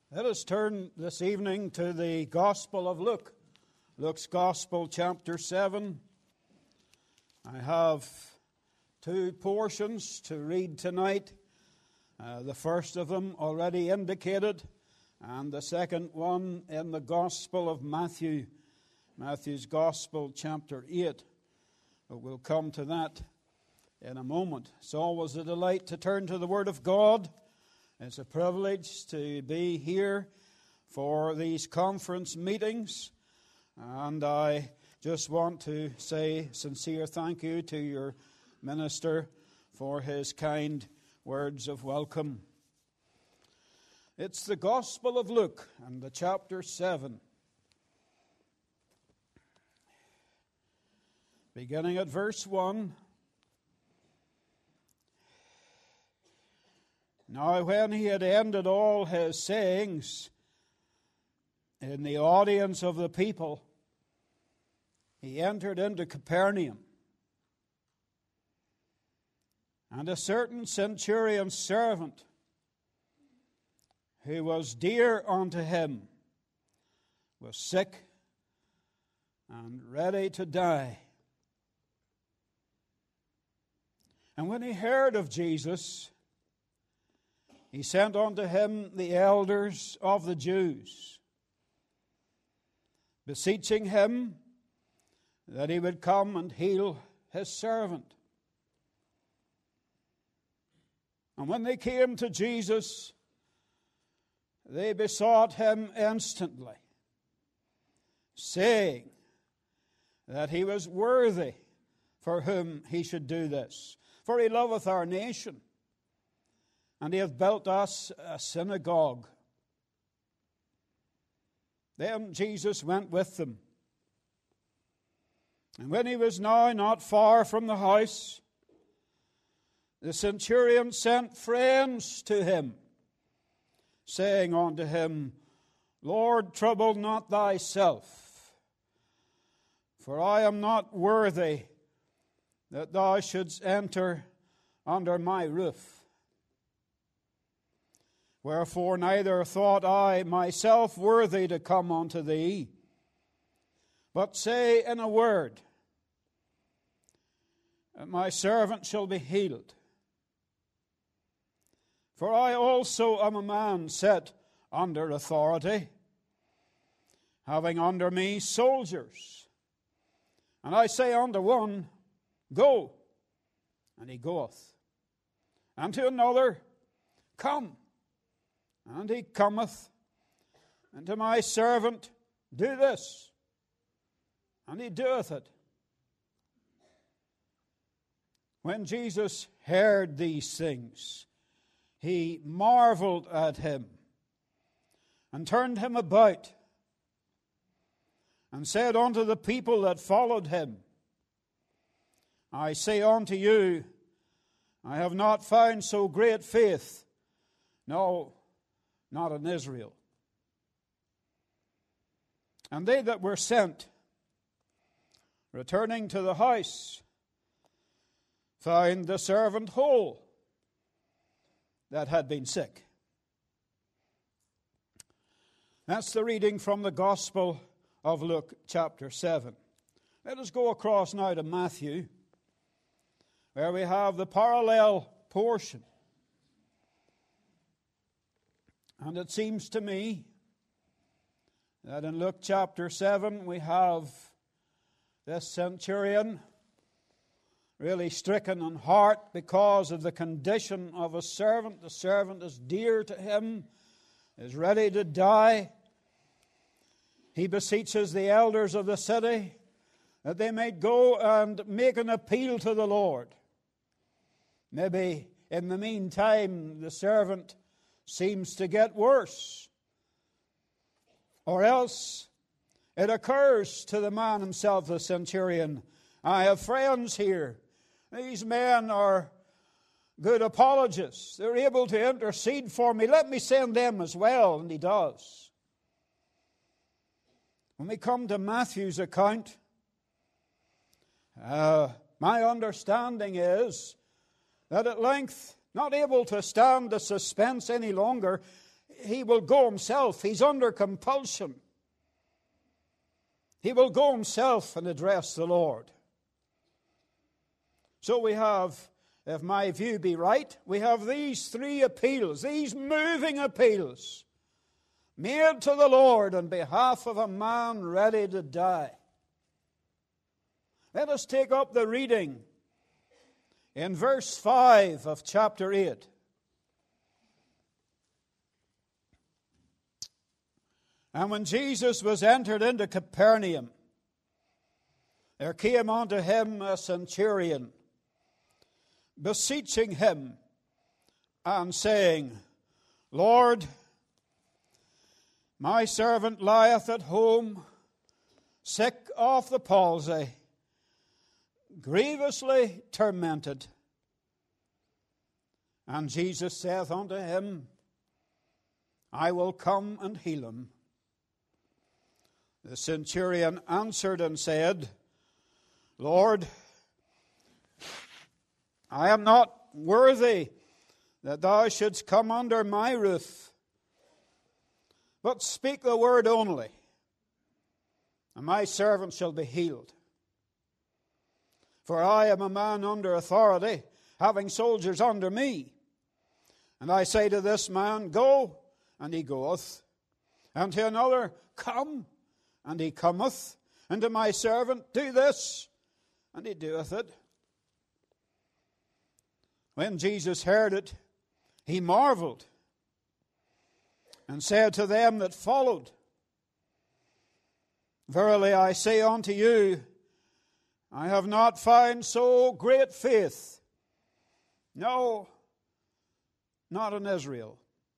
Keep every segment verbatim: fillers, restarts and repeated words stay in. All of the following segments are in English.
Let us turn this evening to the Gospel of Luke. Luke's Gospel, chapter seven. I have two portions to read tonight. Uh, the first of them already indicated, and the second one in the Gospel of Matthew, Matthew's Gospel, chapter eight. But we'll come to that in a moment. It's always a delight to turn to the Word of God. It's a privilege to be here for these conference meetings, and I just want to say sincere thank you to your minister for his kind words of welcome. It's the Gospel of Luke and the chapter seven, beginning at verse one. Now when he had ended all his sayings in the audience of the people, he entered into Capernaum. And a certain centurion's servant, who was dear unto him, was sick and ready to die. And when he heard of Jesus, he sent unto him the elders of the Jews, beseeching him that he would come and heal his servant. And when they came to Jesus, they besought him instantly, saying that he was worthy for whom he should do this. For he loveth our nation, and he hath built us a synagogue. Then Jesus went with them. And when he was now not far from the house, the centurion sent friends to him, saying unto him, Lord, trouble not thyself, for I am not worthy that thou shouldst enter under my roof. Wherefore neither thought I myself worthy to come unto thee, but say in a word, that my servant shall be healed. For I also am a man set under authority, having under me soldiers. And I say unto one, Go, and he goeth. And to another, Come, and he cometh. And to my servant, Do this, and he doeth it. When Jesus heard these things, he marveled at him, and turned him about, and said unto the people that followed him, I say unto you, I have not found so great faith, no, not in Israel. And they that were sent, returning to the house, found the servant whole that had been sick. That's the reading from the Gospel of Luke, chapter seven. Let us go across now to Matthew, where we have the parallel portion. And it seems to me that in Luke chapter seven we have this centurion really stricken in heart because of the condition of a servant. The servant is dear to him, is ready to die. He beseeches the elders of the city that they may go and make an appeal to the Lord. Maybe in the meantime the servant seems to get worse. Or else it occurs to the man himself, the centurion, I have friends here. These men are good apologists. They're able to intercede for me. Let me send them as well. And he does. When we come to Matthew's account, uh, my understanding is that at length, not able to stand the suspense any longer, he will go himself. He's under compulsion. He will go himself and address the Lord. So we have, if my view be right, we have these three appeals, these moving appeals, made to the Lord on behalf of a man ready to die. Let us take up the reading in verse five of chapter eight. And when Jesus was entered into Capernaum, there came unto him a centurion, beseeching him, and saying, Lord, my servant lieth at home, sick of the palsy, grievously tormented. And Jesus saith unto him, I will come and heal him. The centurion answered and said, Lord, I am not worthy that thou shouldst come under my roof, but speak the word only, and my servant shall be healed. For I am a man under authority, having soldiers under me. And I say to this man, Go, and he goeth. And to another, Come, and he cometh. And to my servant, Do this, and he doeth it. When Jesus heard it, he marveled, and said to them that followed, Verily I say unto you, I have not found so great faith, no, not in Israel.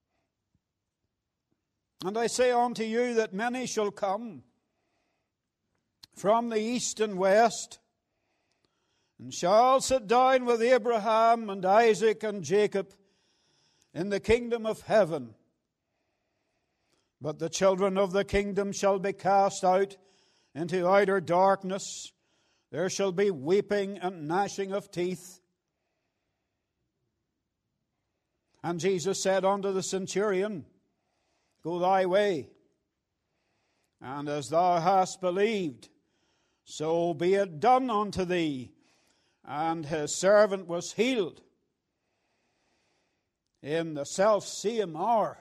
And I say unto you that many shall come from the east and west, and shall sit down with Abraham and Isaac and Jacob in the kingdom of heaven. But the children of the kingdom shall be cast out into outer darkness. There shall be weeping and gnashing of teeth. And Jesus said unto the centurion, Go thy way, and as thou hast believed, so be it done unto thee. And his servant was healed in the self-same hour.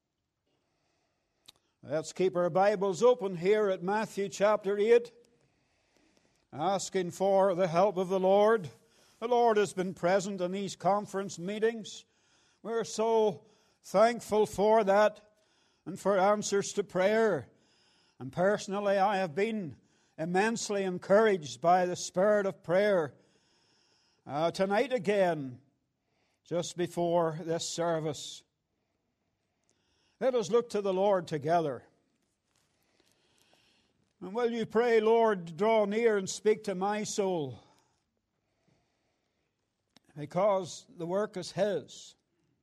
Let's keep our Bibles open here at Matthew chapter eight, asking for the help of the Lord. The Lord has been present in these conference meetings. We're so thankful for that and for answers to prayer. And personally, I have been immensely encouraged by the spirit of prayer uh, tonight again, just before this service. Let us look to the Lord together. And will you pray, Lord, draw near and speak to my soul, because the work is His.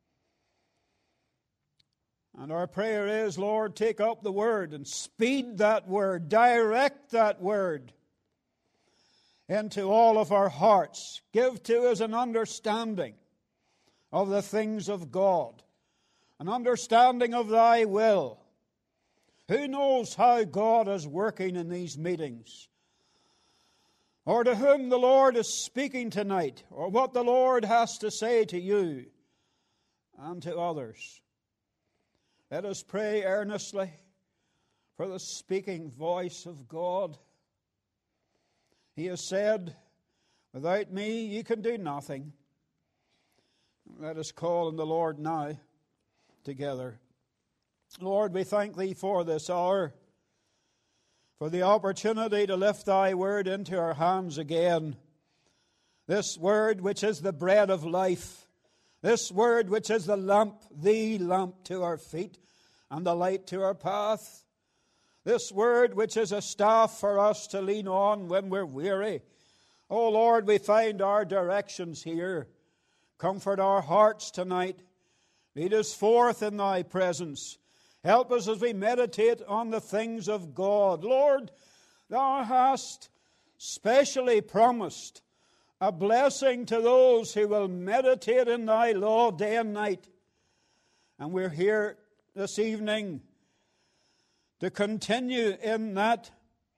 And our prayer is, Lord, take up the word and speed that word, direct that word into all of our hearts. Give to us an understanding of the things of God, an understanding of Thy will. Who knows how God is working in these meetings, or to whom the Lord is speaking tonight, or what the Lord has to say to you and to others. Let us pray earnestly for the speaking voice of God. He has said, Without me you can do nothing. Let us call on the Lord now together. Lord, we thank Thee for this hour, for the opportunity to lift Thy word into our hands again. This word which is the bread of life, this word which is the lamp, the lamp to our feet and the light to our path. This word which is a staff for us to lean on when we're weary. Oh Lord, we find our directions here. Comfort our hearts tonight. Lead us forth in Thy presence. Help us as we meditate on the things of God. Lord, Thou hast specially promised a blessing to those who will meditate in Thy law day and night. And we're here this evening to continue in that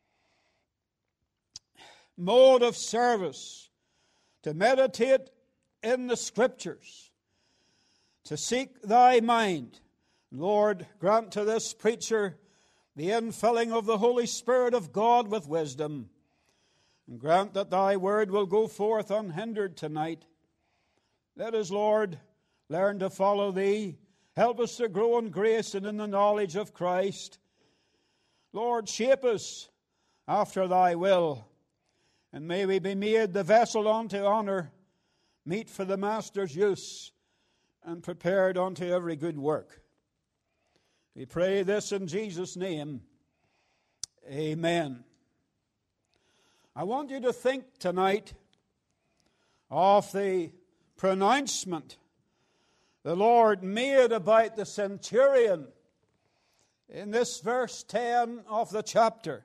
mode of service, to meditate in the Scriptures, to seek Thy mind. Lord, grant to this preacher the infilling of the Holy Spirit of God with wisdom, and grant that Thy word will go forth unhindered tonight. Let us, Lord, learn to follow Thee. Help us to grow in grace and in the knowledge of Christ. Lord, shape us after Thy will, and may we be made the vessel unto honor, meet for the Master's use, and prepared unto every good work. We pray this in Jesus' name. Amen. I want you to think tonight of the pronouncement the Lord made about the centurion in this verse ten of the chapter.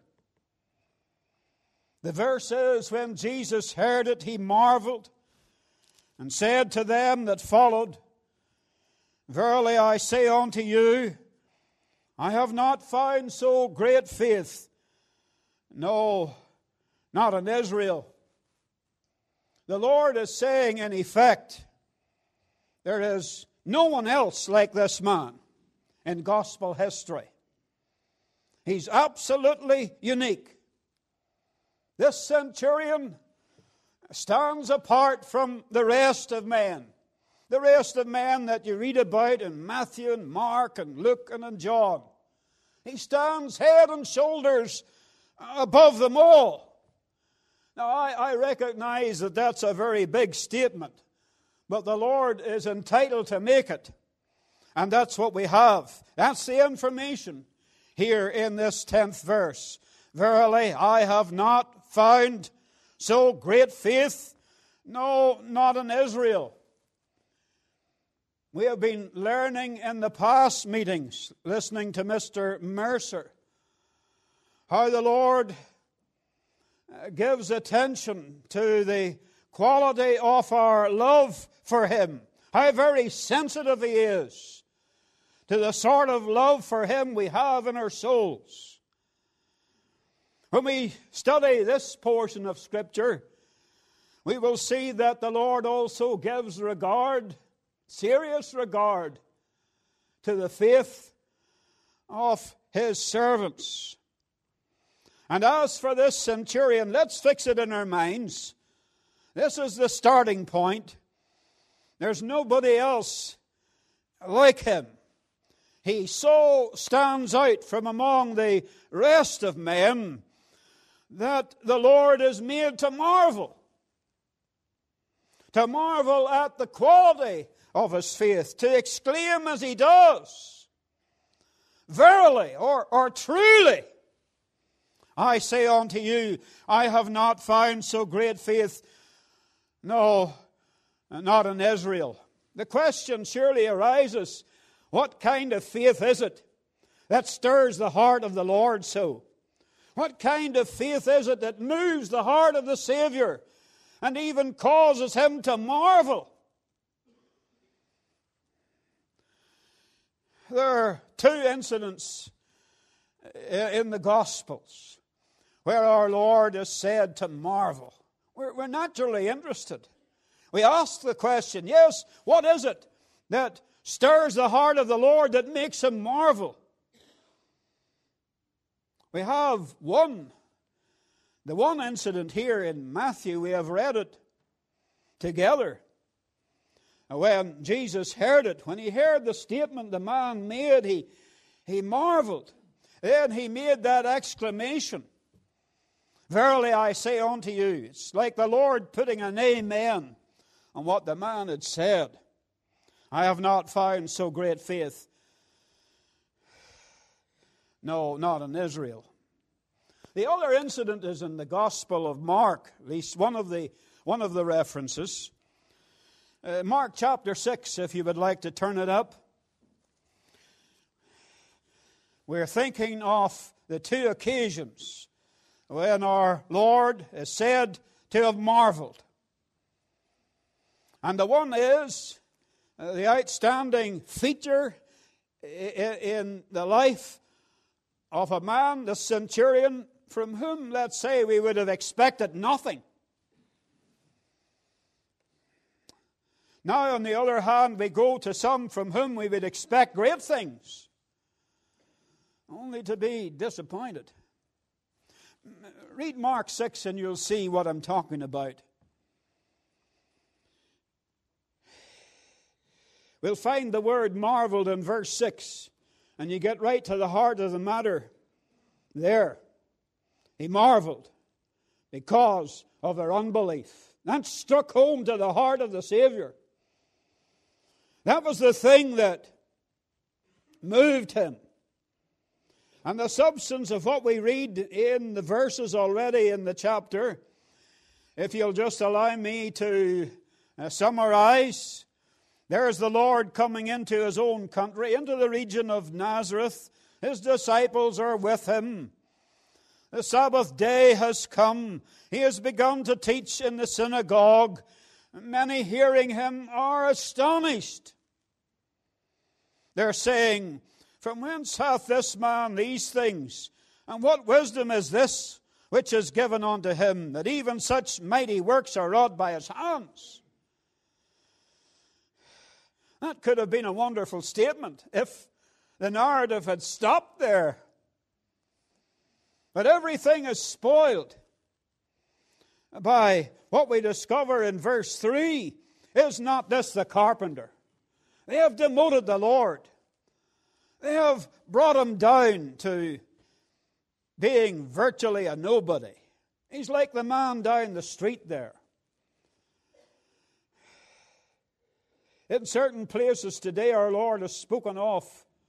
The verse is, when Jesus heard it, he marveled and said to them that followed, Verily I say unto you, I have not found so great faith, no, not in Israel. The Lord is saying, in effect, there is no one else like this man in gospel history. He's absolutely unique. This centurion stands apart from the rest of men. The rest of men that you read about in Matthew and Mark and Luke and in John. He stands head and shoulders above them all. Now, I, I recognize that that's a very big statement, but the Lord is entitled to make it. And that's what we have. That's the information here in this tenth verse. Verily, I have not found so great faith, no, not in Israel. We have been learning in the past meetings, listening to Mister Mercer, how the Lord gives attention to the quality of our love for Him, how very sensitive He is to the sort of love for Him we have in our souls. When we study this portion of Scripture, we will see that the Lord also gives regard, serious regard, to the faith of His servants. And as for this centurion, let's fix it in our minds. This is the starting point. There's nobody else like him. He so stands out from among the rest of men that the Lord is made to marvel. To marvel at the quality of his faith. To exclaim as he does, Verily, or, or truly, I say unto you, I have not found so great faith, no, not in Israel. The question surely arises, what kind of faith is it that stirs the heart of the Lord so? What kind of faith is it that moves the heart of the Savior and even causes Him to marvel? There are two incidents in the Gospels where our Lord is said to marvel. We're, we're naturally interested. We ask the question, yes, what is it that stirs the heart of the Lord that makes Him marvel? We have one, the one incident here in Matthew, we have read it together. When Jesus heard it, when He heard the statement the man made, he, he marveled. Then He made that exclamation, Verily I say unto you. It's like the Lord putting an amen on what the man had said. I have not found so great faith. No, not in Israel. The other incident is in the Gospel of Mark, at least one of the, one of the references. Uh, Mark chapter six, if you would like to turn it up. We're thinking of the two occasions when our Lord is said to have marveled. And the one is, uh, the outstanding feature in the life of a man, the centurion, from whom, let's say, we would have expected nothing. Now, on the other hand, we go to some from whom we would expect great things, only to be disappointed. Read Mark six and you'll see what I'm talking about. We'll find the word marveled in verse six, and you get right to the heart of the matter there. He marveled because of their unbelief. That struck home to the heart of the Savior. That was the thing that moved him. And the substance of what we read in the verses already in the chapter, if you'll just allow me to uh, summarize, there's the Lord coming into His own country, into the region of Nazareth. His disciples are with Him. The Sabbath day has come. He has begun to teach in the synagogue. Many hearing Him are astonished. They're saying, "From whence hath this man these things? And what wisdom is this which is given unto him, that even such mighty works are wrought by his hands?" That could have been a wonderful statement if the narrative had stopped there. But everything is spoiled by what we discover in verse three. Is not this the carpenter? They have demoted the Lord. They have brought Him down to being virtually a nobody. He's like the man down the street there. In certain places today, our Lord is spoken of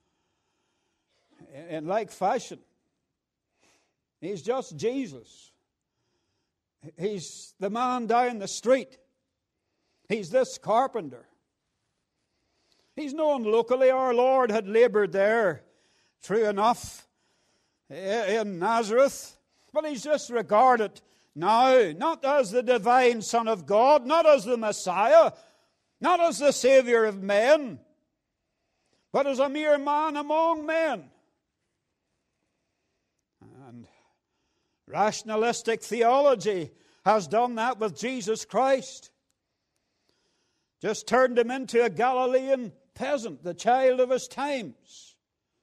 in like fashion. He's just Jesus. He's the man down the street. He's this carpenter. He's known locally. Our Lord had labored there, true enough, in Nazareth. But He's just regarded now, not as the divine Son of God, not as the Messiah, not as the Savior of men, but as a mere man among men. And rationalistic theology has done that with Jesus Christ. Just turned Him into a Galilean peasant, the child of his times.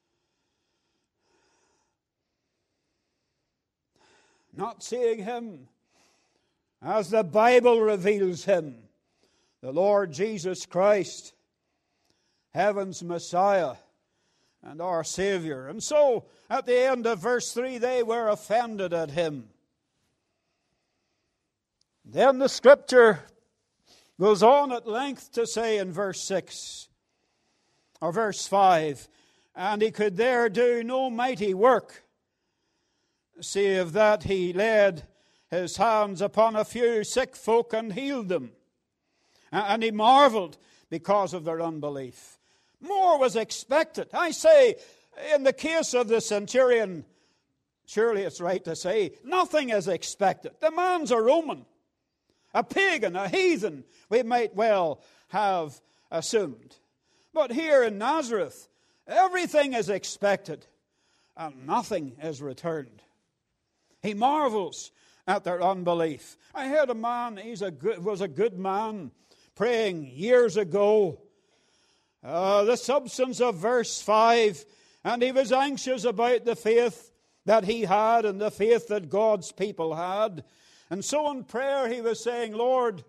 Not seeing Him as the Bible reveals Him, the Lord Jesus Christ, heaven's Messiah and our Savior. And so, at the end of verse three, they were offended at Him. Then the Scripture goes on at length to say in verse six, or verse five, "And He could there do no mighty work, save that He laid His hands upon a few sick folk and healed them. And He marveled because of their unbelief." More was expected. I say, in the case of the centurion, surely it's right to say, nothing is expected. The man's a Roman, a pagan, a heathen, we might well have assumed. But here in Nazareth, everything is expected and nothing is returned. He marvels at their unbelief. I heard a man, he was a good man, praying years ago. Uh, the substance of verse five, and he was anxious about the faith that he had and the faith that God's people had. And so in prayer he was saying, "Lord,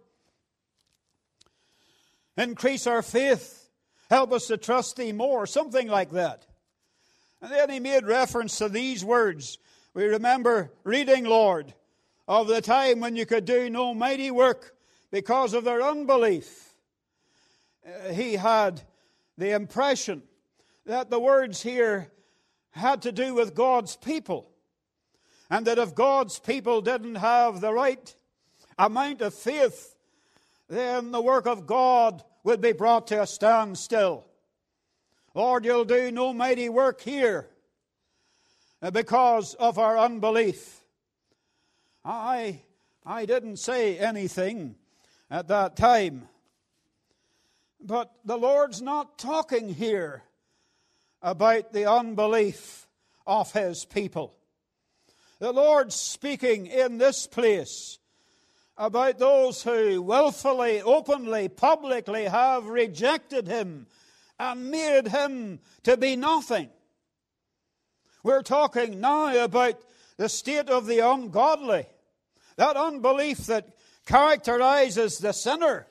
increase our faith. Help us to trust Thee more," something like that. And then he made reference to these words. We remember reading, Lord, of the time when You could do no mighty work because of their unbelief. Uh, he had the impression that the words here had to do with God's people. And that if God's people didn't have the right amount of faith, then the work of God would be brought to a standstill. "Lord, You'll do no mighty work here because of our unbelief." I, I didn't say anything at that time. But the Lord's not talking here about the unbelief of His people. The Lord speaking in this place about those who willfully, openly, publicly have rejected Him and made Him to be nothing. We're talking now about the state of the ungodly, that unbelief that characterizes the sinner,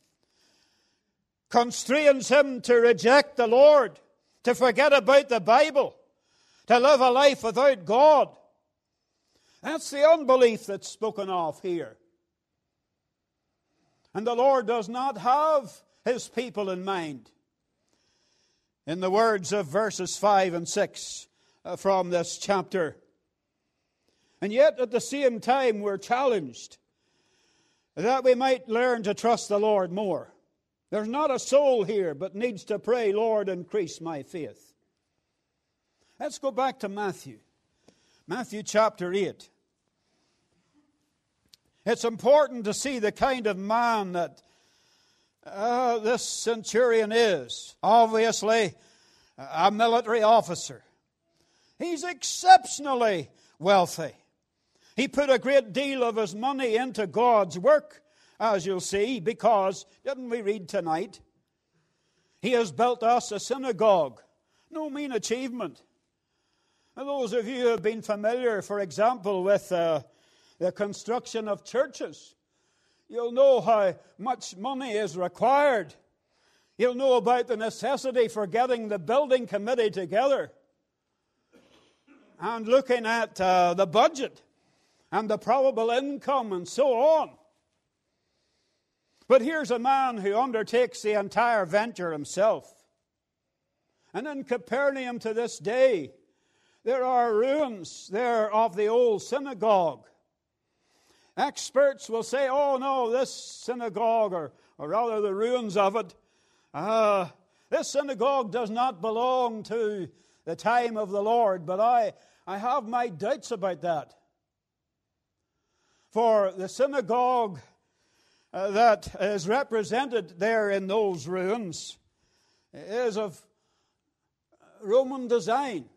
constrains him to reject the Lord, to forget about the Bible, to live a life without God. That's the unbelief that's spoken of here. And the Lord does not have His people in mind. In the words of verses five and six from this chapter. And yet at the same time we're challenged that we might learn to trust the Lord more. There's not a soul here but needs to pray, Lord, increase my faith. Let's go back to Matthew. Matthew chapter eight. It's important to see the kind of man that uh, this centurion is. Obviously, a military officer. He's exceptionally wealthy. He put a great deal of his money into God's work, as you'll see, because, didn't we read tonight? He has built us a synagogue. No mean achievement. And those of you who have been familiar, for example, with uh, the construction of churches, you'll know how much money is required. You'll know about the necessity for getting the building committee together and looking at uh, the budget and the probable income and so on. But here's a man who undertakes the entire venture himself. And in Capernaum to this day, there are ruins there of the old synagogue. Experts will say, oh no, this synagogue, or, or rather the ruins of it, uh, this synagogue does not belong to the time of the Lord. But I, I have my doubts about that. For the synagogue uh, that is represented there in those ruins is of Roman design.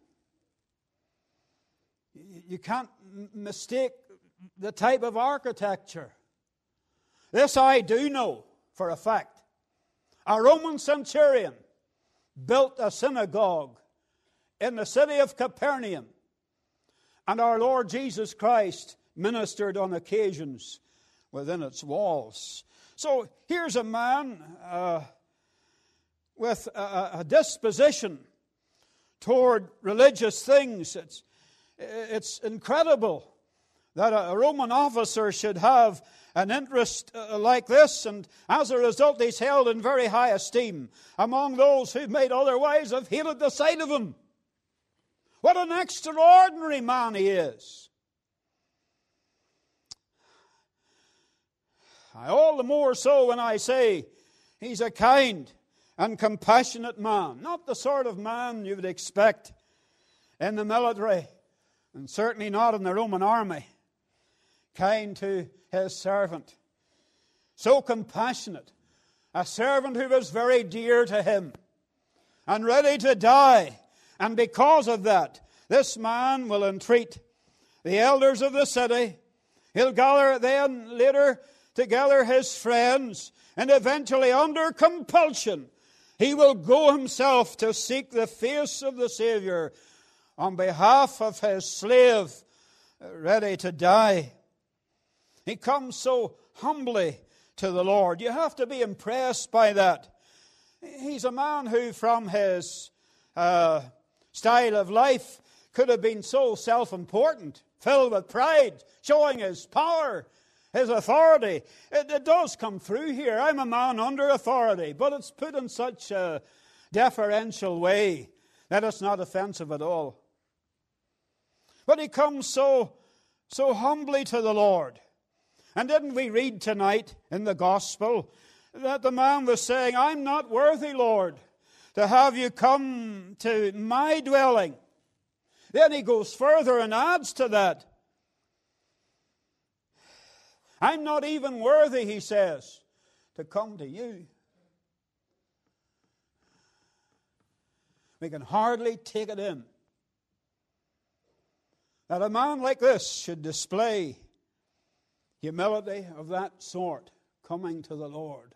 You can't mistake the type of architecture. This I do know for a fact. A Roman centurion built a synagogue in the city of Capernaum, and our Lord Jesus Christ ministered on occasions within its walls. So here's a man uh, with a, a disposition toward religious things. It's, it's incredible that a Roman officer should have an interest like this, and as a result he's held in very high esteem among those who might otherwise have hated the sight of him. What an extraordinary man he is. All the more so when I say he's a kind and compassionate man. Not the sort of man you would expect in the military, and certainly not in the Roman army. Kind to his servant. So compassionate. A servant who was very dear to him and ready to die. And because of that, this man will entreat the elders of the city. He'll gather then later together his friends, and eventually under compulsion he will go himself to seek the face of the Savior on behalf of his slave ready to die. He comes so humbly to the Lord. You have to be impressed by that. He's a man who from his uh, style of life could have been so self-important, filled with pride, showing his power, his authority. It, it does come through here. I'm a man under authority, but it's put in such a deferential way that it's not offensive at all. But he comes so, so humbly to the Lord. And didn't we read tonight in the gospel that the man was saying, I'm not worthy, Lord, to have you come to my dwelling. Then he goes further and adds to that. I'm not even worthy, he says, to come to you. We can hardly take it in that a man like this should display humility of that sort coming to the Lord.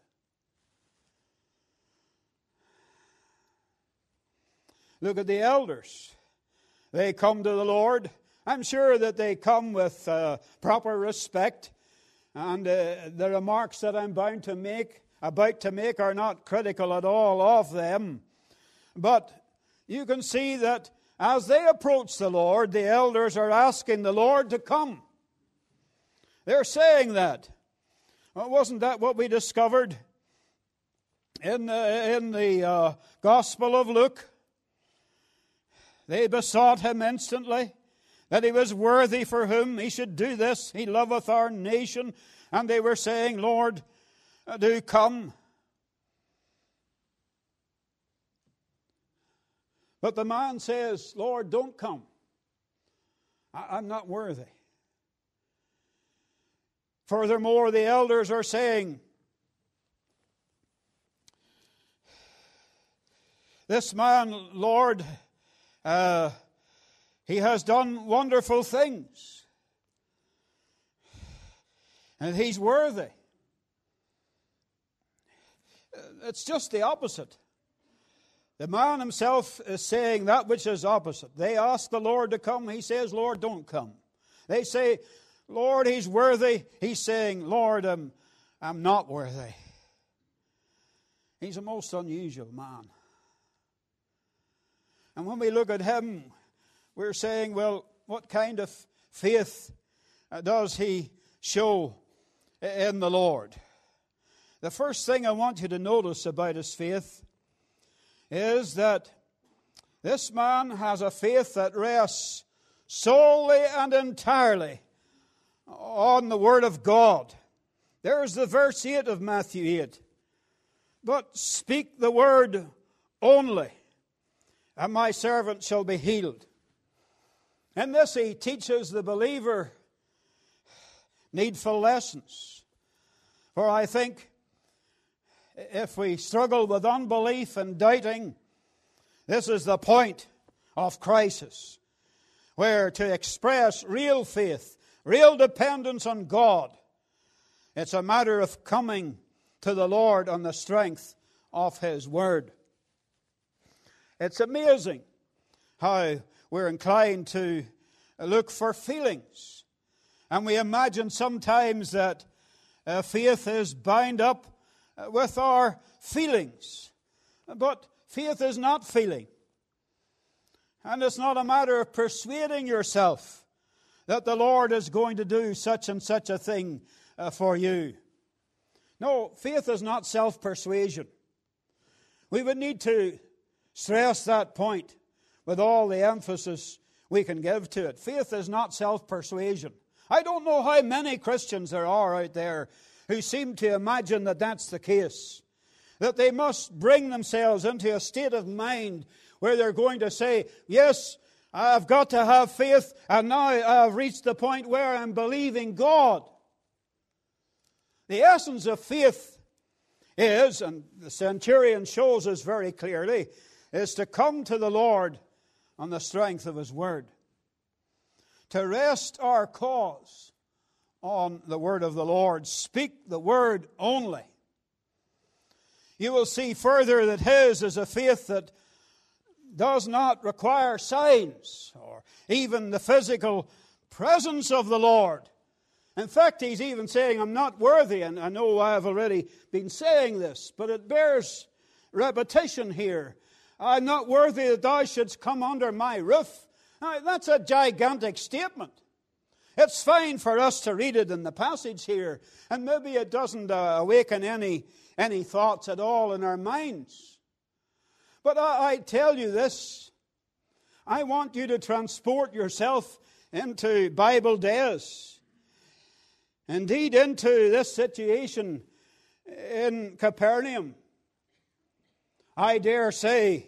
Look at the elders. They come to the Lord. I'm sure that they come with uh, proper respect. And uh, the remarks that I'm bound to make, about to make are not critical at all of them. But you can see that as they approach the Lord, the elders are asking the Lord to come. They're saying that. Well, wasn't that what we discovered in the, in the uh, Gospel of Luke? They besought him instantly that he was worthy for whom he should do this. He loveth our nation. And they were saying, Lord, do come. But the man says, Lord, don't come. I, I'm not worthy. Furthermore, the elders are saying, this man, Lord, uh, he has done wonderful things. And he's worthy. It's just the opposite. The man himself is saying that which is opposite. They ask the Lord to come. He says, Lord, don't come. They say, Lord, he's worthy. He's saying, Lord, I'm, I'm not worthy. He's a most unusual man. And when we look at him, we're saying, well, what kind of faith does he show in the Lord? The first thing I want you to notice about his faith is that this man has a faith that rests solely and entirely on the Word of God. There's the verse eight of Matthew eight. But speak the word only, and my servant shall be healed. In this he teaches the believer needful lessons. For I think if we struggle with unbelief and doubting, this is the point of crisis, where to express real faith, real dependence on God, it's a matter of coming to the Lord on the strength of His Word. It's amazing how we're inclined to look for feelings. And we imagine sometimes that uh, faith is bound up with our feelings. But faith is not feeling. And it's not a matter of persuading yourself that the Lord is going to do such and such a thing uh, for you. No, faith is not self-persuasion. We would need to stress that point with all the emphasis we can give to it. Faith is not self-persuasion. I don't know how many Christians there are out there who seem to imagine that that's the case. That they must bring themselves into a state of mind where they're going to say, yes, I've got to have faith, and now I've reached the point where I'm believing God. The essence of faith is, and the centurion shows us very clearly, is to come to the Lord on the strength of His Word. To rest our cause on the Word of the Lord. Speak the Word only. You will see further that his is a faith that does not require signs or even the physical presence of the Lord. In fact, he's even saying, I'm not worthy, and I know I've already been saying this, but it bears repetition here. I'm not worthy that thou shouldst come under my roof. Now, that's a gigantic statement. It's fine for us to read it in the passage here, and maybe it doesn't uh, awaken any, any thoughts at all in our minds. But I, I tell you this, I want you to transport yourself into Bible days. Indeed, into this situation in Capernaum. I dare say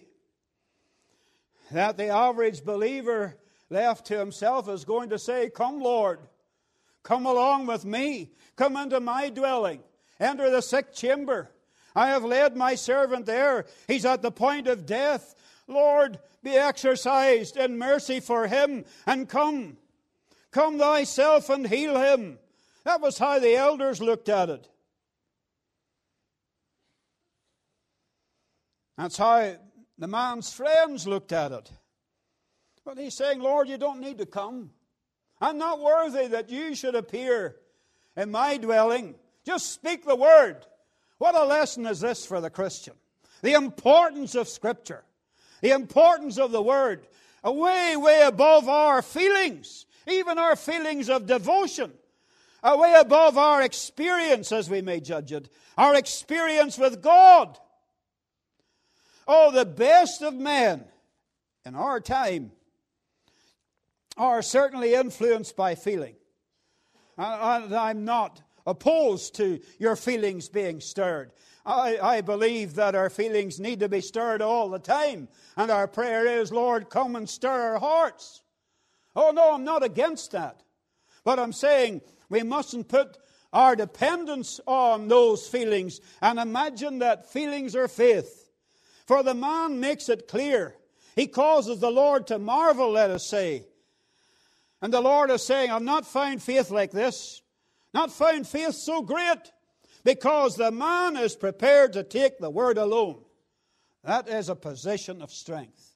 that the average believer left to himself is going to say, come, Lord, come along with me. Come into my dwelling. Enter the sick chamber. I have led my servant there. He's at the point of death. Lord, be exercised in mercy for him, and come. Come thyself and heal him. That was how the elders looked at it. That's how the man's friends looked at it. But he's saying, Lord, you don't need to come. I'm not worthy that you should appear in my dwelling. Just speak the word. What a lesson is this for the Christian? The importance of Scripture. The importance of the word. Way, way above our feelings. Even our feelings of devotion. Way above our experience, as we may judge it. Our experience with God. Oh, the best of men in our time are certainly influenced by feeling. And I'm not opposed to your feelings being stirred. I, I believe that our feelings need to be stirred all the time. And our prayer is, Lord, come and stir our hearts. Oh no, I'm not against that. But I'm saying we mustn't put our dependence on those feelings and imagine that feelings are faith. For the man makes it clear. He causes the Lord to marvel, let us say. And the Lord is saying, I've not found faith like this. Not found faith so great. Because the man is prepared to take the word alone. That is a position of strength.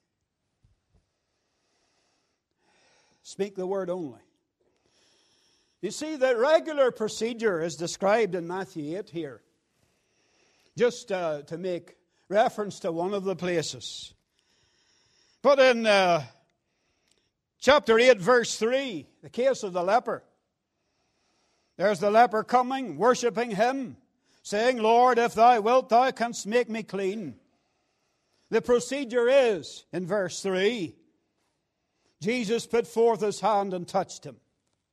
Speak the word only. You see, the regular procedure is described in Matthew eight here. Just uh, to make reference to one of the places. But in uh, chapter eight, verse three, the case of the leper. There's the leper coming, worshipping him, saying, Lord, if thou wilt, thou canst make me clean. The procedure is, in verse three, Jesus put forth his hand and touched him.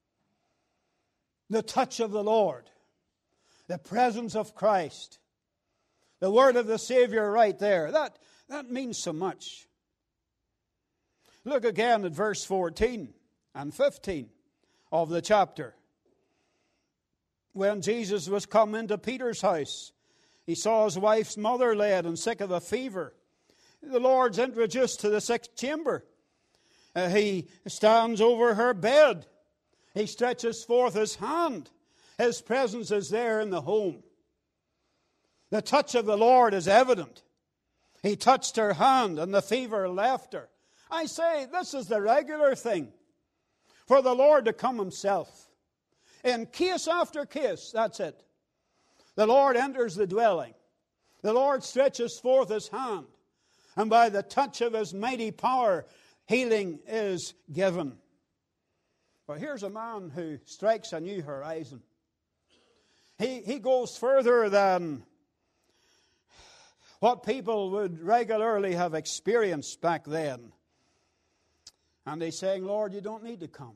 The touch of the Lord, the presence of Christ, the word of the Savior right there. That, that means so much. Look again at verse fourteen and fifteen of the chapter. When Jesus was come into Peter's house, he saw his wife's mother laid and sick of a fever. The Lord's introduced to the sick chamber. Uh, he stands over her bed. He stretches forth his hand. His presence is there in the home. The touch of the Lord is evident. He touched her hand and the fever left her. I say, this is the regular thing for the Lord to come himself. In case after case, that's it. The Lord enters the dwelling. The Lord stretches forth his hand. And by the touch of his mighty power, healing is given. But here's a man who strikes a new horizon. He, he goes further than what people would regularly have experienced back then. And he's saying, Lord, you don't need to come.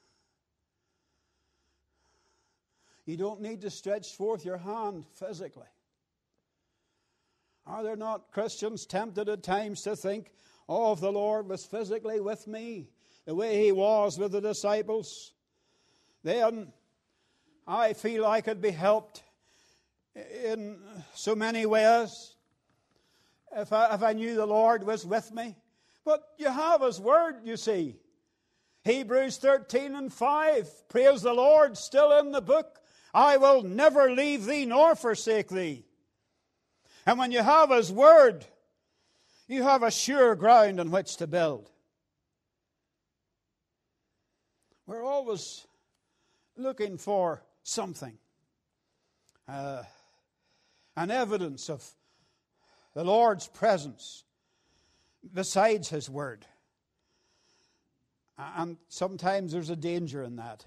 You don't need to stretch forth your hand physically. Are there not Christians tempted at times to think, oh, if the Lord was physically with me, the way he was with the disciples, then I feel I could be helped in so many ways if I, if I knew the Lord was with me. But you have his word, you see. Hebrews thirteen and five, praise the Lord, still in the book. I will never leave thee nor forsake thee. And when you have his word, you have a sure ground on which to build. We're always looking for something. Uh, an evidence of the Lord's presence besides his word. And sometimes there's a danger in that.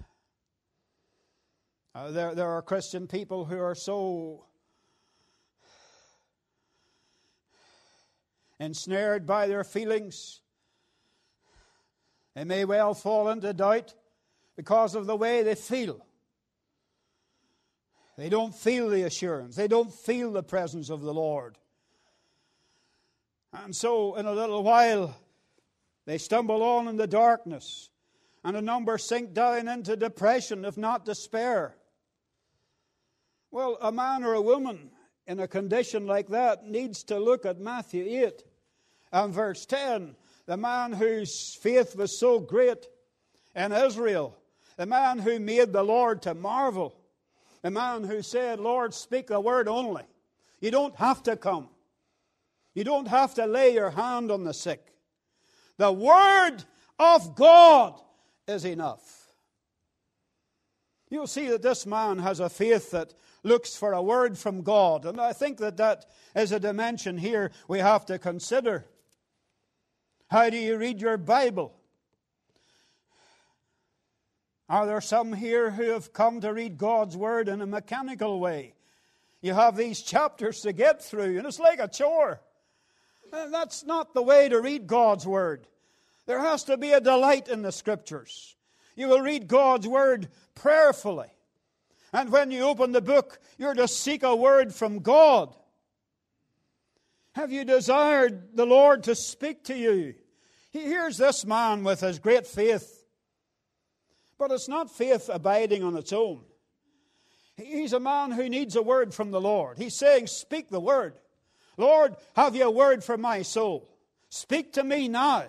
Uh, there, there are Christian people who are so ensnared by their feelings. They may well fall into doubt because of the way they feel. They don't feel the assurance. They don't feel the presence of the Lord. And so in a little while, they stumble on in the darkness. And a number sink down into depression, if not despair. Well, a man or a woman in a condition like that needs to look at Matthew eight and verse ten. The man whose faith was so great in Israel. The man who made the Lord to marvel. The man who said, Lord, speak a word only. You don't have to come. You don't have to lay your hand on the sick. The word of God is enough. You'll see that this man has a faith that looks for a word from God. And I think that that is a dimension here we have to consider. How do you read your Bible? Are there some here who have come to read God's Word in a mechanical way? You have these chapters to get through, and it's like a chore. And that's not the way to read God's Word. There has to be a delight in the Scriptures. You will read God's Word prayerfully. And when you open the book, you're to seek a word from God. Have you desired the Lord to speak to you? Here's this man with his great faith. But it's not faith abiding on its own. He's a man who needs a word from the Lord. He's saying, speak the word. Lord, have you a word for my soul? Speak to me now.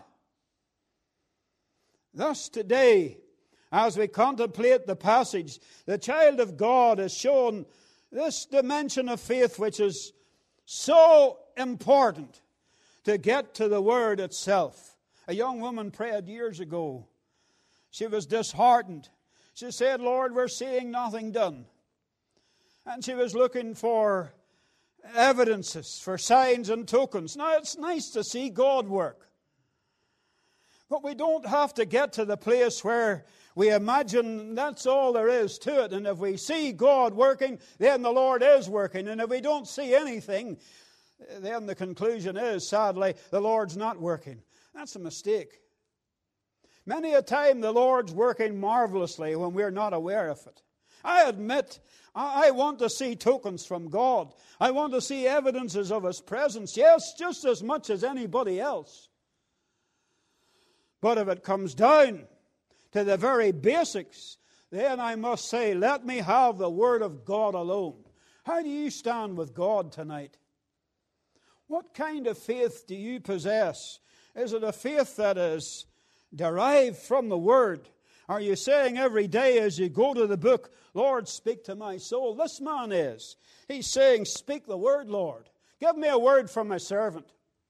Thus today, as we contemplate the passage, the child of God is shown this dimension of faith which is so important to get to the word itself. A young woman prayed years ago. She was disheartened. She said, Lord, we're seeing nothing done. And she was looking for evidences, for signs and tokens. Now, it's nice to see God work. But we don't have to get to the place where we imagine that's all there is to it. And if we see God working, then the Lord is working. And if we don't see anything, then the conclusion is, sadly, the Lord's not working. That's a mistake. Many a time the Lord's working marvelously when we're not aware of it. I admit, I want to see tokens from God. I want to see evidences of His presence. Yes, just as much as anybody else. But if it comes down to the very basics, then I must say, let me have the Word of God alone. How do you stand with God tonight? What kind of faith do you possess? Is it a faith that is derived from the Word? Are you saying every day as you go to the book, Lord, speak to my soul? This man is. He's saying, speak the Word, Lord. Give me a word from my servant.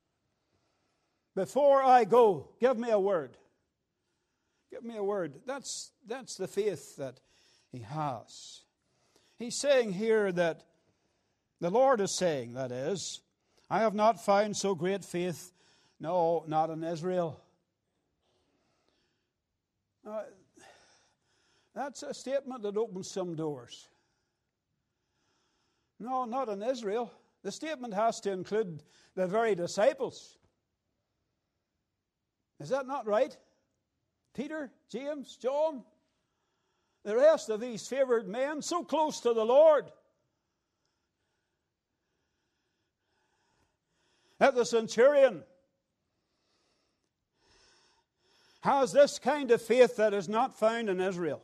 Before I go, give me a word. Give me a word. That's, that's the faith that he has. He's saying here that, the Lord is saying, that is, I have not found so great faith, no, not in Israel. Uh, that's a statement that opens some doors. No, not in Israel. The statement has to include the very disciples. Is that not right? Peter, James, John, the rest of these favored men, so close to the Lord. That the centurion has this kind of faith that is not found in Israel.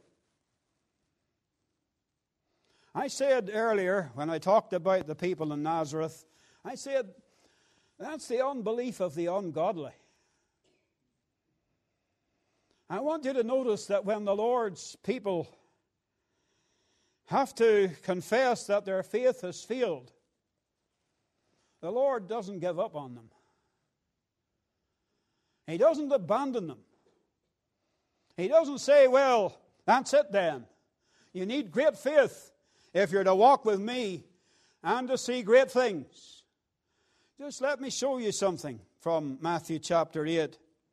I said earlier, when I talked about the people in Nazareth, I said, that's the unbelief of the ungodly. I want you to notice that when the Lord's people have to confess that their faith has failed, the Lord doesn't give up on them. He doesn't abandon them. He doesn't say, well, that's it then. You need great faith if you're to walk with me and to see great things. Just let me show you something from Matthew chapter eight.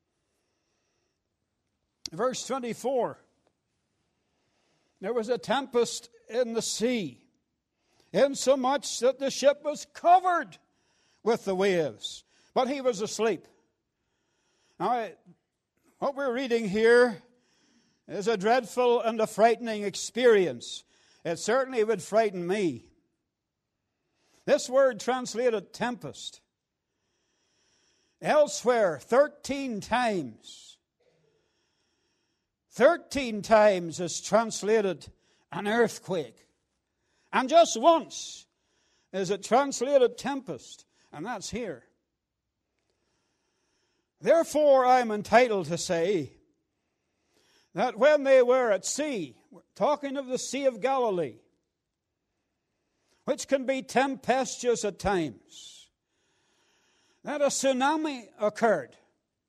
Verse twenty-four. There was a tempest in the sea, insomuch that the ship was covered with the waves, but he was asleep. Now, what we're reading here is a dreadful and a frightening experience. It certainly would frighten me. This word translated tempest, elsewhere thirteen times. Thirteen times is translated an earthquake. And just once is it translated tempest, and that's here. Therefore I am entitled to say that when they were at sea, we're talking of the Sea of Galilee, which can be tempestuous at times, that a tsunami occurred.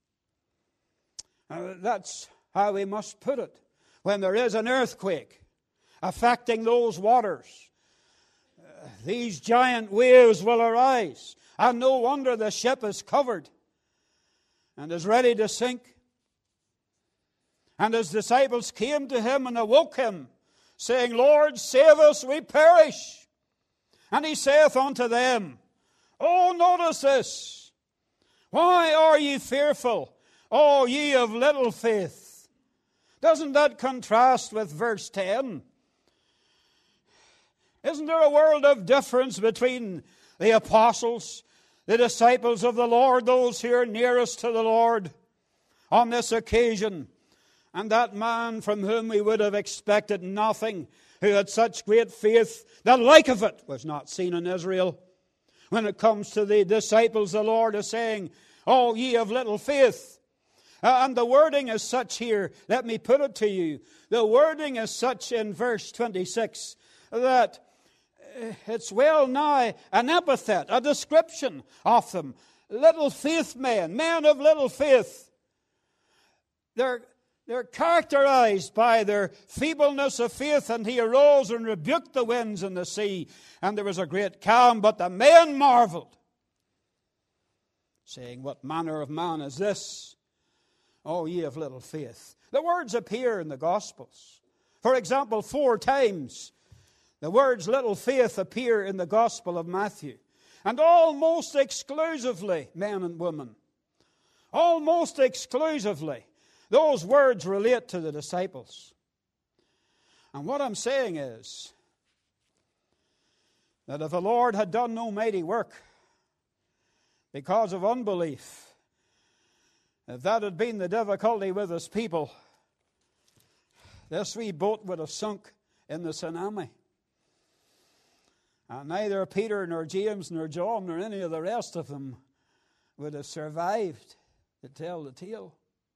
Uh, that's how we must put it. When there is an earthquake affecting those waters, uh, these giant waves will arise, and no wonder the ship is covered and is ready to sink. And his disciples came to him and awoke him, saying, Lord, save us, we perish. And he saith unto them, Oh, notice this. Why are ye fearful, O ye of little faith? Doesn't that contrast with verse ten? Isn't there a world of difference between the apostles, the disciples of the Lord, those who are nearest to the Lord on this occasion, and that man from whom we would have expected nothing, who had such great faith, the like of it was not seen in Israel? When it comes to the disciples, the Lord is saying, Oh, ye of little faith. Uh, and the wording is such here, let me put it to you. The wording is such in verse twenty-six that it's well nigh an epithet, a description of them. Little faith men, men of little faith. They're, they're characterized by their feebleness of faith. And he arose and rebuked the winds and the sea, and there was a great calm. But the men marveled, saying, What manner of man is this? O ye of little faith. The words appear in the Gospels. For example, four times the words little faith appear in the Gospel of Matthew. And almost exclusively, men and women, almost exclusively, those words relate to the disciples. And what I'm saying is that if the Lord had done no mighty work because of unbelief, if that had been the difficulty with his people, this wee boat would have sunk in the tsunami. And neither Peter nor James nor John nor any of the rest of them would have survived to tell the tale.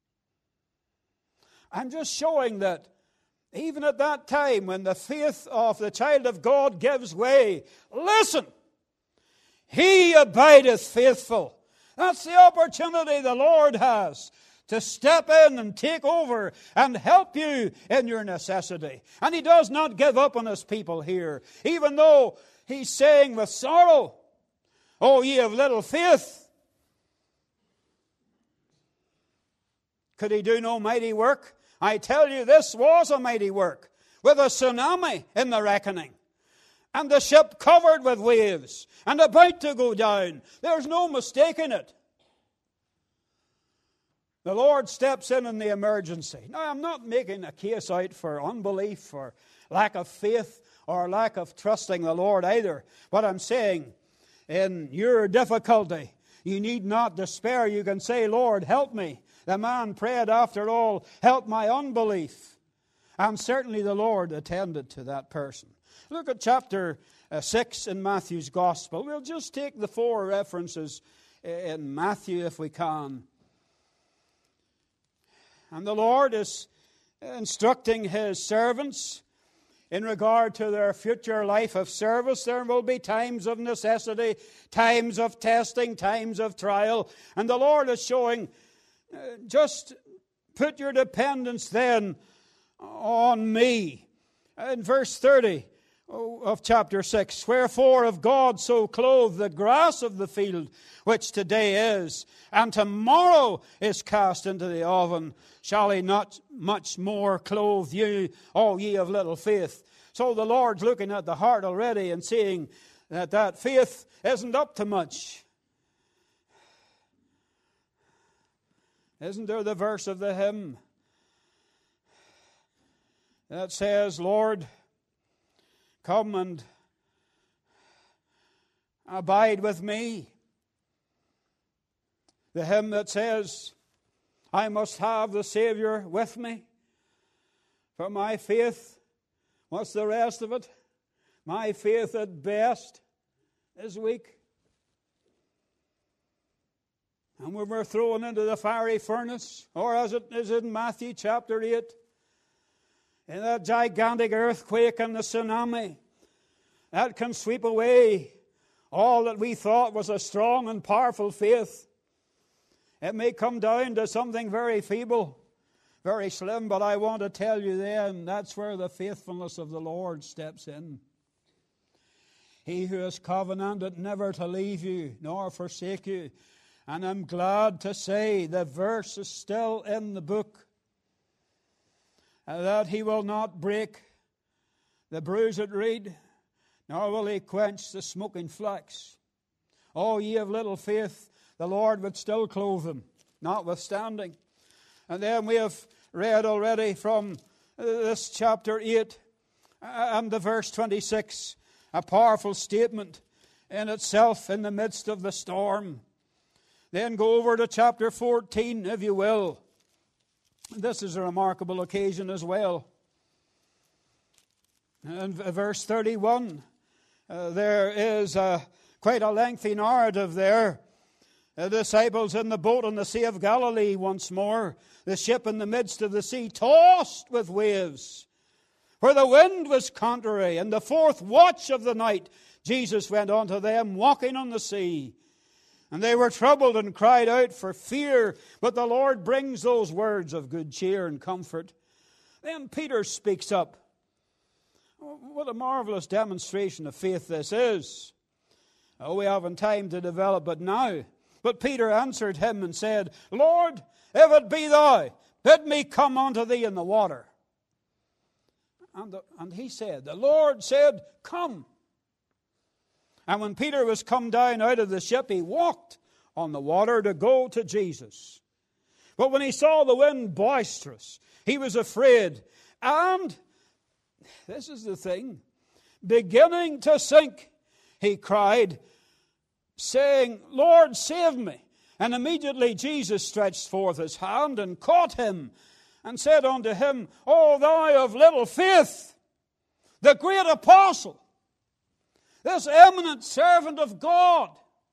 I'm just showing that even at that time when the faith of the child of God gives way, listen, he abideth faithful. That's the opportunity the Lord has to step in and take over and help you in your necessity. And he does not give up on his people here, even though he's saying with sorrow, O ye of little faith. Could he do no mighty work? I tell you, this was a mighty work, with a tsunami in the reckoning, and the ship covered with waves, and about to go down. There's no mistaking it. The Lord steps in in the emergency. Now, I'm not making a case out for unbelief or lack of faith or lack of trusting the Lord either. But I'm saying, in your difficulty, you need not despair. You can say, Lord, help me. The man prayed, after all, help my unbelief. And certainly the Lord attended to that person. Look at chapter uh, six in Matthew's Gospel. We'll just take the four references in Matthew if we can. And the Lord is instructing his servants in regard to their future life of service. There will be times of necessity, times of testing, times of trial. And the Lord is showing, uh, just put your dependence then on me. In verse thirty of chapter six, wherefore if God so clothe the grass of the field, which today is, and tomorrow is cast into the oven, shall he not much more clothe you, O ye of little faith? So the Lord's looking at the heart already and seeing that that faith isn't up to much. Isn't there the verse of the hymn that says, Lord, come and abide with me? The hymn that says, I must have the Savior with me, for my faith, what's the rest of it? My faith at best is weak. And we were thrown into the fiery furnace, or as it is in Matthew chapter eight, in that gigantic earthquake and the tsunami that can sweep away all that we thought was a strong and powerful faith. It may come down to something very feeble, very slim, but I want to tell you then, that's where the faithfulness of the Lord steps in. He who has covenanted never to leave you nor forsake you. And I'm glad to say the verse is still in the book, that he will not break the bruised reed, nor will he quench the smoking flax. O ye of little faith, the Lord would still clothe them, notwithstanding. And then we have read already from this chapter eight and the verse twenty-six, a powerful statement in itself in the midst of the storm. Then go over to chapter fourteen, if you will. This is a remarkable occasion as well. And verse thirty-one, uh, there is a, quite a lengthy narrative there. The disciples in the boat on the Sea of Galilee once more. The ship in the midst of the sea, tossed with waves, for the wind was contrary. And the fourth watch of the night, Jesus went unto them, walking on the sea. And they were troubled and cried out for fear. But the Lord brings those words of good cheer and comfort. Then Peter speaks up. What a marvelous demonstration of faith this is. Oh, we haven't time to develop it now. But Peter answered him and said, Lord, if it be thou, bid me come unto thee in the water. And, the, and he said, the Lord said, come. And when Peter was come down out of the ship, he walked on the water to go to Jesus. But when he saw the wind boisterous, he was afraid. And, this is the thing, beginning to sink, he cried, saying, Lord, save me. And immediately Jesus stretched forth his hand and caught him and said unto him, O thou of little faith, the great apostle, this eminent servant of God.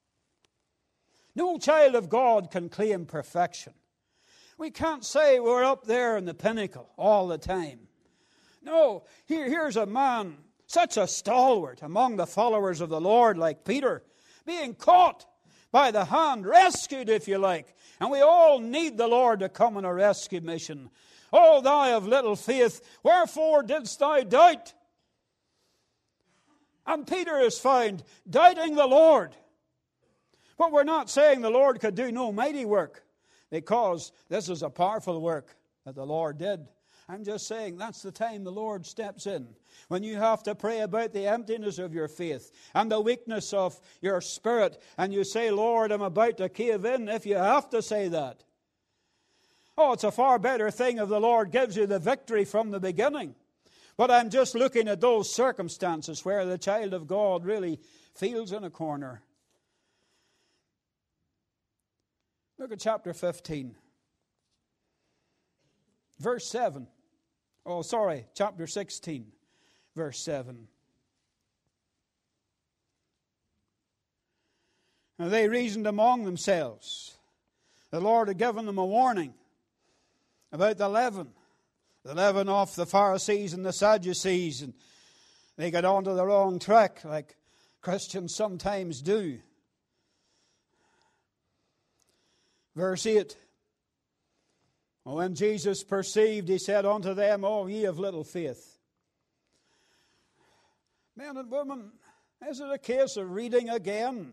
No child of God can claim perfection. We can't say we're up there in the pinnacle all the time. No, here, here's a man, such a stalwart among the followers of the Lord like Peter, being caught by the hand, rescued if you like. And we all need the Lord to come on a rescue mission. O thou of little faith, wherefore didst thou doubt? And Peter is found doubting the Lord. But we're not saying the Lord could do no mighty work, because this is a powerful work that the Lord did. I'm just saying that's the time the Lord steps in. When you have to pray about the emptiness of your faith and the weakness of your spirit, and you say, Lord, I'm about to cave in, if you have to say that. Oh, it's a far better thing if the Lord gives you the victory from the beginning. But I'm just looking at those circumstances where the child of God really feels in a corner. Look at chapter fifteen. Verse seven. Oh, sorry, chapter sixteen, verse seven. Now they reasoned among themselves. The Lord had given them a warning about the leaven. The leaven of the Pharisees and the Sadducees. And they got onto the wrong track like Christians sometimes do. Verse eight. When Jesus perceived, he said unto them, O ye of little faith. Men and women, is it a case of reading again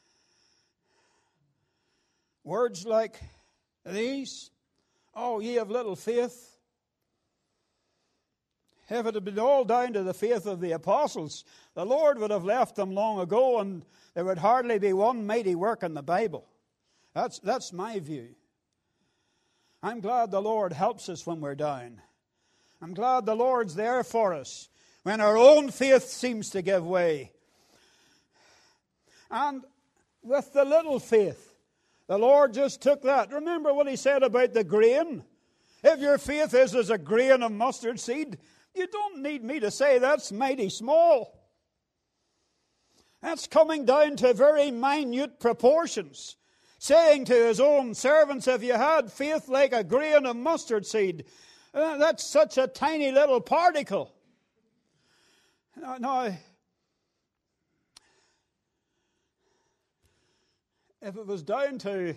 words like these? O ye of little faith. If it had been all down to the faith of the apostles, the Lord would have left them long ago, and there would hardly be one mighty work in the Bible. That's, that's my view. I'm glad the Lord helps us when we're down. I'm glad the Lord's there for us when our own faith seems to give way. And with the little faith, the Lord just took that. Remember what he said about the grain? If your faith is as a grain of mustard seed, you don't need me to say that's mighty small. That's coming down to very minute proportions. saying to his own servants, if you had faith like a grain of mustard seed, uh, that's such a tiny little particle. Now, now, if it was down to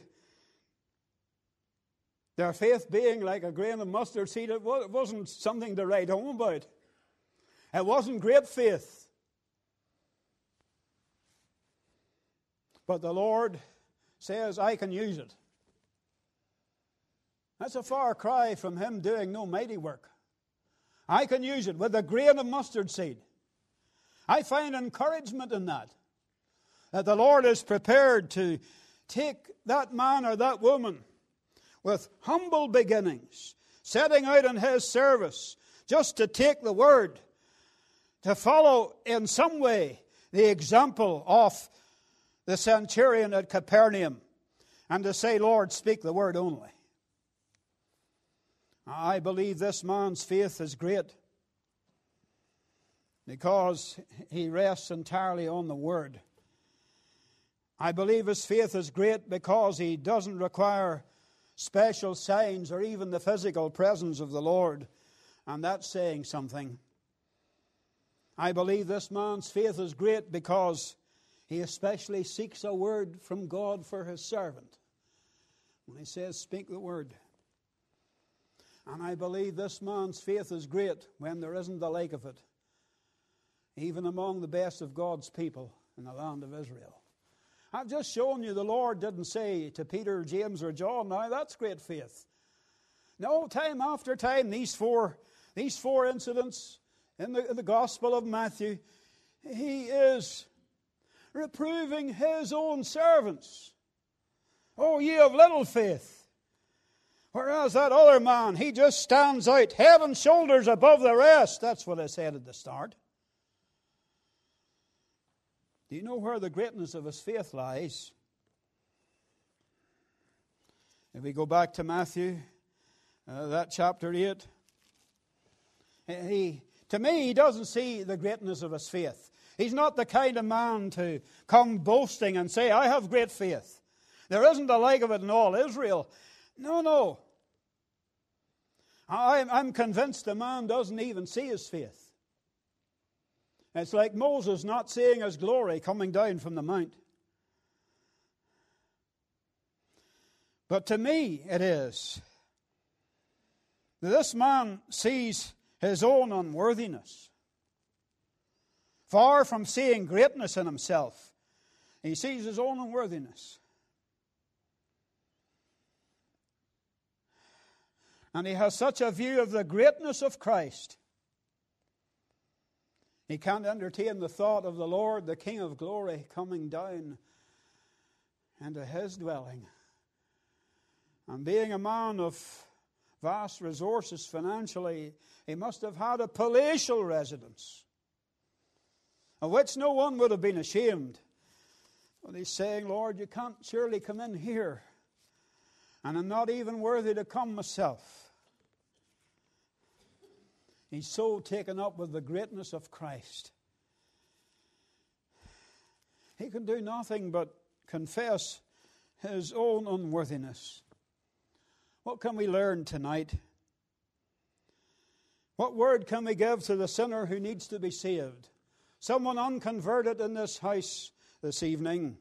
their faith being like a grain of mustard seed, it wasn't something to write home about. It wasn't great faith. But the Lord says, I can use it. That's a far cry from him doing no mighty work. I can use it with a grain of mustard seed. I find encouragement in that. That the Lord is prepared to take that man or that woman with humble beginnings, setting out in his service, just to take the word, to follow in some way the example of the centurion at Capernaum, and to say, Lord, speak the word only. I believe this man's faith is great because he rests entirely on the word. I believe his faith is great because he doesn't require special signs or even the physical presence of the Lord, and that's saying something. I believe this man's faith is great because he especially seeks a word from God for his servant. When he says, speak the word. And I believe this man's faith is great when there isn't the like of it, even among the best of God's people in the land of Israel. I've just shown you the Lord didn't say to Peter, James, or John, now that's great faith. No, time after time, these four, these four incidents in the, in the Gospel of Matthew, he is reproving his own servants. Oh, ye of little faith. Whereas that other man, he just stands out head and shoulders above the rest. That's what I said at the start. Do you know where the greatness of his faith lies? If we go back to Matthew, uh, that chapter eight, he, to me, he doesn't see the greatness of his faith. He's not the kind of man to come boasting and say, I have great faith. There isn't the like of it in all Israel. No, no. I'm, I'm convinced the man doesn't even see his faith. It's like Moses not seeing his glory coming down from the mount. But to me it is. This man sees his own unworthiness. Far from seeing greatness in himself, he sees his own unworthiness. And he has such a view of the greatness of Christ. He can't entertain the thought of the Lord, the King of glory, coming down into his dwelling. And being a man of vast resources financially, he must have had a palatial residence, of which no one would have been ashamed. But he's saying, Lord, you can't surely come in here, and I'm not even worthy to come myself. He's so taken up with the greatness of Christ. He can do nothing but confess his own unworthiness. What can we learn tonight? What word can we give to the sinner who needs to be saved? Someone unconverted in this house this evening.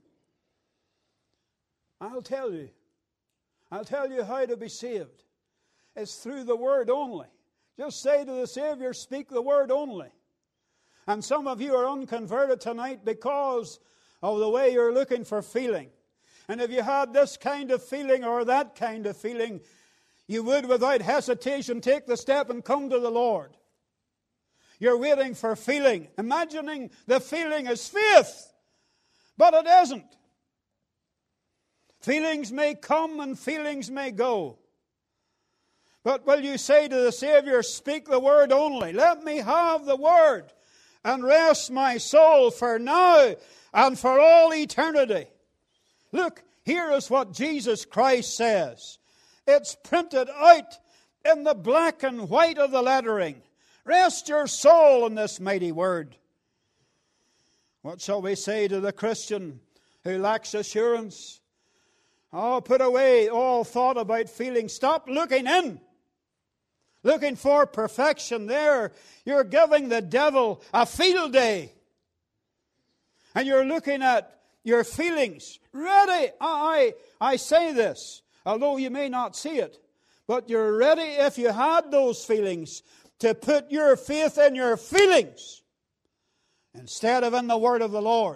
I'll tell you. I'll tell you how to be saved. It's through the word only. Just say to the Savior, speak the word only. And some of you are unconverted tonight because of the way you're looking for feeling. And if you had this kind of feeling or that kind of feeling, you would without hesitation take the step and come to the Lord. You're waiting for feeling, imagining the feeling is faith, but it isn't. Feelings may come and feelings may go. But will you say to the Savior, speak the word only. Let me have the word and rest my soul for now and for all eternity. Look, here is what Jesus Christ says. It's printed out in the black and white of the lettering. Rest your soul in this mighty word. What shall we say to the Christian who lacks assurance? Oh, put away all thought about feeling. Stop looking in. Looking for perfection there. You're giving the devil a field day. And you're looking at your feelings. Ready. I, I, I say this, although you may not see it. But you're ready, if you had those feelings, to put your faith in your feelings instead of in the word of the Lord.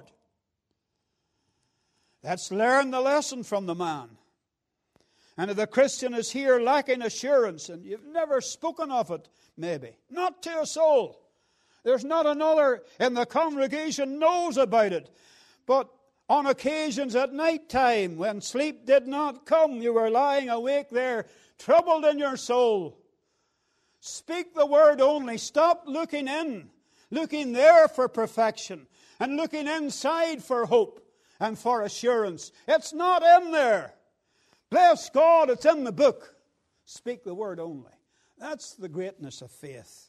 Let's learn the lesson from the man. And if the Christian is here lacking assurance, and you've never spoken of it, maybe, not to a soul. There's not another in the congregation knows about it. But on occasions at night time, when sleep did not come, you were lying awake there, troubled in your soul. Speak the word only. Stop looking in, looking there for perfection, and looking inside for hope and for assurance. It's not in there. Bless God, it's in the book. Speak the word only. That's the greatness of faith.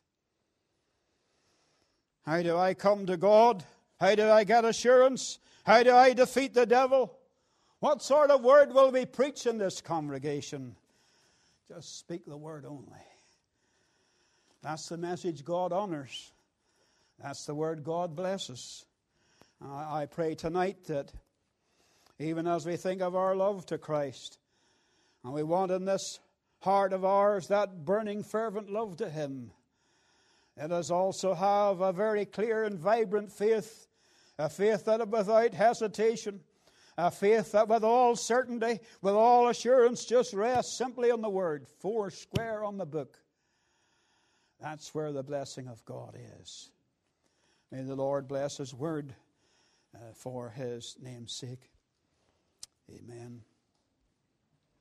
How do I come to God? How do I get assurance? How do I defeat the devil? What sort of word will we preach in this congregation? Just speak the word only. That's the message God honors. That's the word God blesses. I, I pray tonight that even as we think of our love to Christ, and we want in this heart of ours that burning, fervent love to Him, let us also have a very clear and vibrant faith, a faith that without hesitation, a faith that with all certainty, with all assurance, just rests simply on the Word, four square on the book. That's where the blessing of God is. May the Lord bless His Word uh, for His name's sake. Amen.